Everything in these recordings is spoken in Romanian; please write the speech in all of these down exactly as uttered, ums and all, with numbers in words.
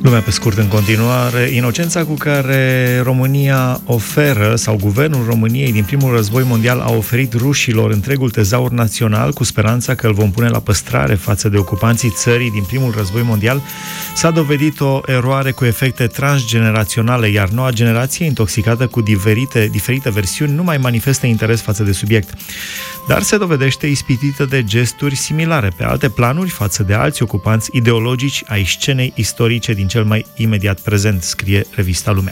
Lumea pe scurt în continuare. Inocența cu care România oferă, sau guvernul României din primul război mondial a oferit rușilor întregul tezaur național cu speranța că îl vom pune la păstrare față de ocupanții țării din primul război mondial, s-a dovedit o eroare cu efecte transgeneraționale, iar noua generație, intoxicată cu diferite, diferite versiuni, nu mai manifestă interes față de subiect. Dar se dovedește ispitită de gesturi similare pe alte planuri față de alți ocupanți ideologici ai scenei istorice din cel mai imediat prezent, scrie revista Lumea.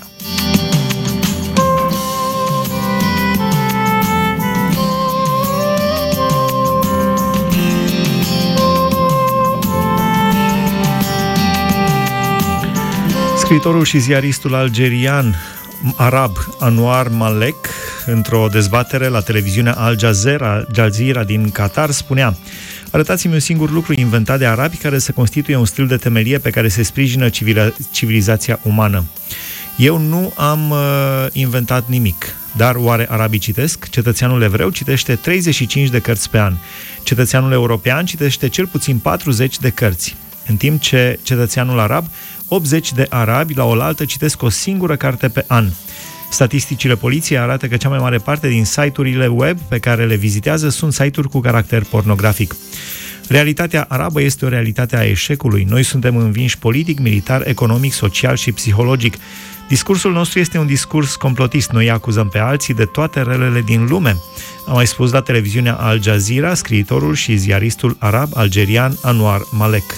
Scriitorul și ziaristul algerian arab Anwar Malek, într-o dezbatere la televiziunea Al Jazeera, Al Jazeera din Qatar, spunea: arătați-mi un singur lucru inventat de arabi care să constituie un stil de temelie pe care se sprijină civila- civilizația umană. Eu nu am uh, inventat nimic, dar oare arabii citesc? Cetățeanul evreu citește treizeci și cinci de cărți pe an. Cetățeanul european citește cel puțin patruzeci de cărți, în timp ce cetățeanul arab, optzeci de arabi la oaltă citesc o singură carte pe an. Statisticile poliției arată că cea mai mare parte din site-urile web pe care le vizitează sunt site-uri cu caracter pornografic. Realitatea arabă este o realitate a eșecului. Noi suntem învinși politic, militar, economic, social și psihologic. Discursul nostru este un discurs complotist. Noi acuzăm pe alții de toate relele din lume. A mai spus la televiziunea Al Jazeera scriitorul și ziaristul arab algerian Anwar Malek.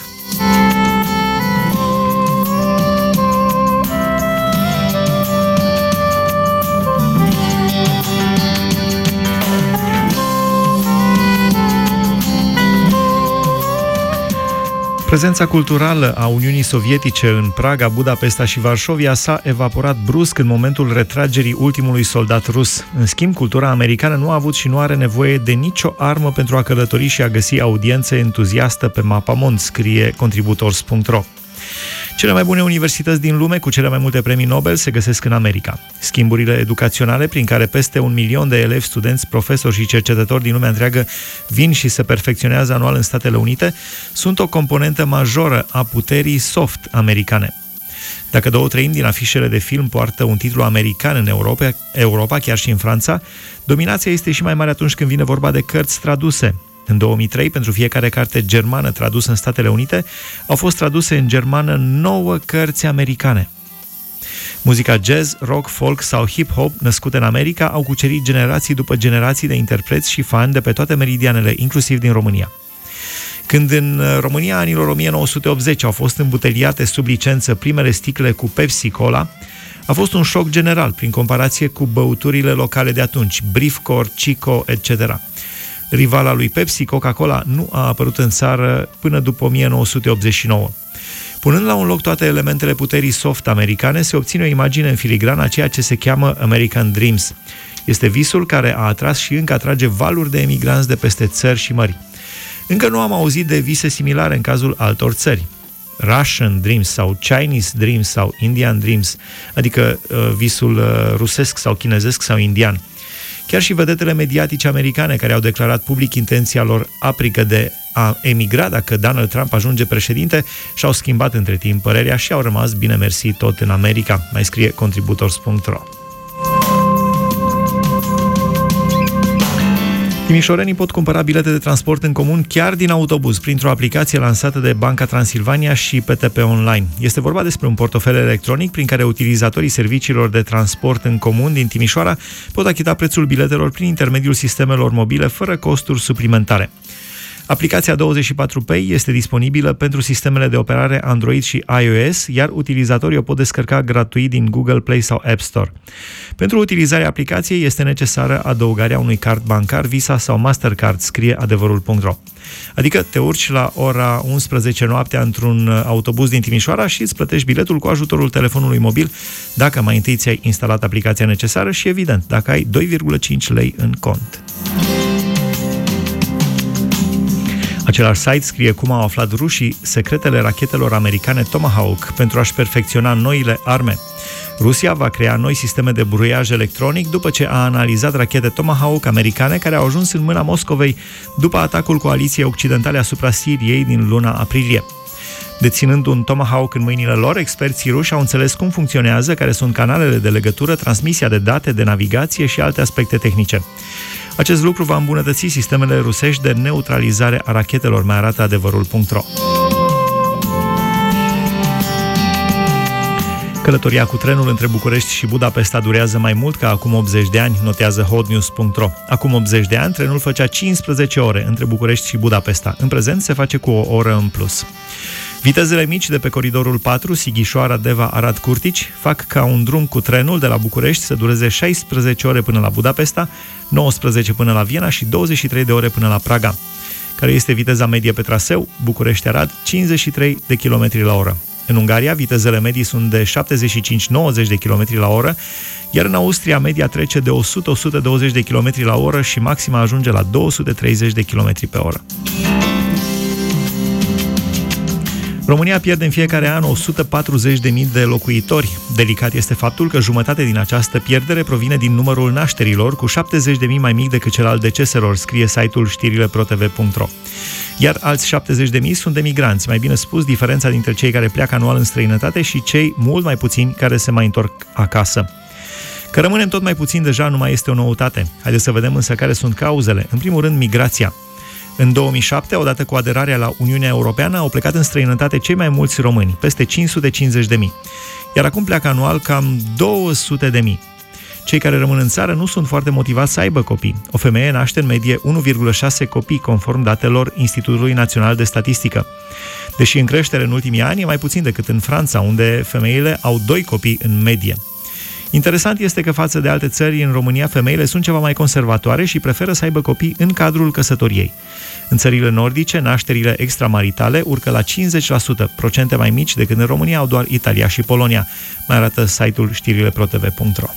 Prezența culturală a Uniunii Sovietice în Praga, Budapesta și Varșovia s-a evaporat brusc în momentul retragerii ultimului soldat rus. În schimb, cultura americană nu a avut și nu are nevoie de nicio armă pentru a călători și a găsi audiență entuziastă pe mapamond, scrie contributors punct ro. Cele mai bune universități din lume cu cele mai multe premii Nobel se găsesc în America. Schimburile educaționale prin care peste un milion de elevi, studenți, profesori și cercetători din lumea întreagă vin și se perfecționează anual în Statele Unite sunt o componentă majoră a puterii soft americane. Dacă două treimi din afișele de film poartă un titlu american în Europa, Europa, chiar și în Franța, dominația este și mai mare atunci când vine vorba de cărți traduse. În două mii trei, pentru fiecare carte germană tradusă în Statele Unite, au fost traduse în germană nouă cărți americane. Muzica jazz, rock, folk sau hip-hop născute în America au cucerit generații după generații de interpreți și fani de pe toate meridianele, inclusiv din România. Când în România anilor o mie nouă sute optzeci au fost îmbuteliate sub licență primele sticle cu Pepsi Cola, a fost un șoc general prin comparație cu băuturile locale de atunci, Brifcor, Chico, et cetera. Rivala lui Pepsi, Coca-Cola, nu a apărut în țară până după o mie nouă sute optzeci și nouă. Punând la un loc toate elementele puterii soft americane, se obține o imagine în filigrană a ceea ce se cheamă American Dreams. Este visul care a atras și încă atrage valuri de emigranți de peste țări și mări. Încă nu am auzit de vise similare în cazul altor țări. Russian Dreams sau Chinese Dreams sau Indian Dreams, adică uh, visul uh, rusesc sau chinezesc sau indian. Chiar și vedetele mediatice americane care au declarat public intenția lor aprigă de a emigra dacă Donald Trump ajunge președinte și-au schimbat între timp părerea și au rămas, bine mersi, tot în America, mai scrie contributors punct ro. Timișorenii pot cumpăra bilete de transport în comun chiar din autobuz, printr-o aplicație lansată de Banca Transilvania și P T P Online. Este vorba despre un portofel electronic prin care utilizatorii serviciilor de transport în comun din Timișoara pot achita prețul biletelor prin intermediul sistemelor mobile fără costuri suplimentare. Aplicația douăzeci și patru Pay este disponibilă pentru sistemele de operare Android și iOS, iar utilizatorii o pot descărca gratuit din Google Play sau App Store. Pentru utilizarea aplicației este necesară adăugarea unui card bancar, Visa sau Mastercard, scrie adevărul punct ro. Adică te urci la ora unsprezece noaptea într-un autobuz din Timișoara și îți plătești biletul cu ajutorul telefonului mobil, dacă mai întâi ți-ai instalat aplicația necesară și, evident, dacă ai doi virgulă cinci lei în cont. Același site scrie cum au aflat rușii secretele rachetelor americane Tomahawk pentru a-și perfecționa noile arme. Rusia va crea noi sisteme de buruiaj electronic după ce a analizat rachete Tomahawk americane care au ajuns în mâna Moscovei după atacul coaliției occidentale asupra Siriei din luna aprilie. Deținând un Tomahawk în mâinile lor, experții ruși au înțeles cum funcționează, care sunt canalele de legătură, transmisia de date, de navigație și alte aspecte tehnice. Acest lucru va îmbunătăți sistemele rusești de neutralizare a rachetelor, mai arată adevărul punct ro. Călătoria cu trenul între București și Budapesta durează mai mult ca acum optzeci de ani, notează hotnews punct ro. Acum optzeci de ani, trenul făcea cincisprezece ore între București și Budapesta. În prezent se face cu o oră în plus. Vitezele mici de pe coridorul patru, Sighișoara, Deva, Arad, Curtici, fac ca un drum cu trenul de la București să dureze șaisprezece ore până la Budapesta, nouăsprezece până la Viena și douăzeci și trei de ore până la Praga. Care este viteza medie pe traseu? București-Arad, cincizeci și trei de kilometri la oră. În Ungaria, vitezele medii sunt de șaptezeci și cinci - nouăzeci de kilometri la oră, iar în Austria media trece de o sută - o sută douăzeci de kilometri la oră și maxima ajunge la două sute treizeci de kilometri pe oră. România pierde în fiecare an o sută patruzeci de mii de locuitori. Delicat este faptul că jumătate din această pierdere provine din numărul nașterilor, cu șaptezeci de mii mai mic decât cel al deceselor, scrie site-ul știrile pro t v punct ro. Iar alți șaptezeci de mii sunt emigranți, mai bine spus, diferența dintre cei care pleacă anual în străinătate și cei mult mai puțini care se mai întorc acasă. Că rămânem tot mai puțin deja nu mai este o noutate. Haideți să vedem însă care sunt cauzele. În primul rând, migrația. În două mii șapte, odată cu aderarea la Uniunea Europeană, au plecat în străinătate cei mai mulți români, peste cinci sute cincizeci de mii. Iar acum pleacă anual cam două sute de mii. Cei care rămân în țară nu sunt foarte motivați să aibă copii. O femeie naște în medie unu virgulă șase copii, conform datelor Institutului Național de Statistică. Deși în creștere în ultimii ani e mai puțin decât în Franța, unde femeile au doi copii în medie. Interesant este că față de alte țări, în România, femeile sunt ceva mai conservatoare și preferă să aibă copii în cadrul căsătoriei. În țările nordice, nașterile extramaritale urcă la cincizeci la sută, procente mai mici decât în România au doar Italia și Polonia, mai arată site-ul știrile pro t v punct ro.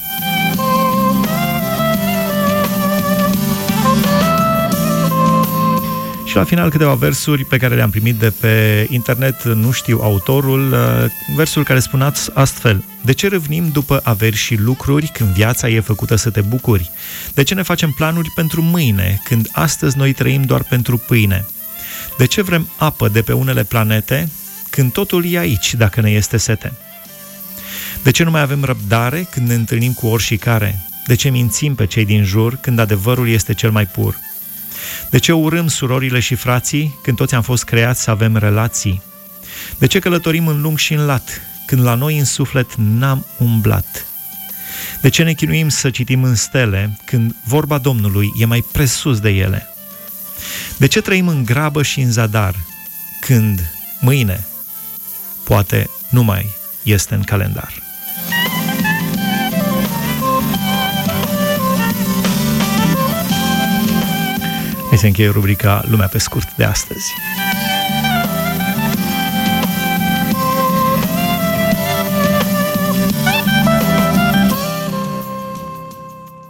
Și la final câteva versuri pe care le-am primit de pe internet, nu știu autorul, versul care spunea astfel: de ce râvnim după averi și lucruri când viața e făcută să te bucuri? De ce ne facem planuri pentru mâine când astăzi noi trăim doar pentru pâine? De ce vrem apă de pe unele planete când totul e aici dacă ne este sete? De ce nu mai avem răbdare când ne întâlnim cu oricare? De ce mințim pe cei din jur când adevărul este cel mai pur? De ce urâm surorile și frații când toți am fost creați să avem relații? De ce călătorim în lung și în lat când la noi în suflet n-am umblat? De ce ne chinuim să citim în stele când vorba Domnului e mai presus de ele? De ce trăim în grabă și în zadar când mâine poate nu mai este în calendar? Hai să încheie rubrica Lumea pe scurt de astăzi.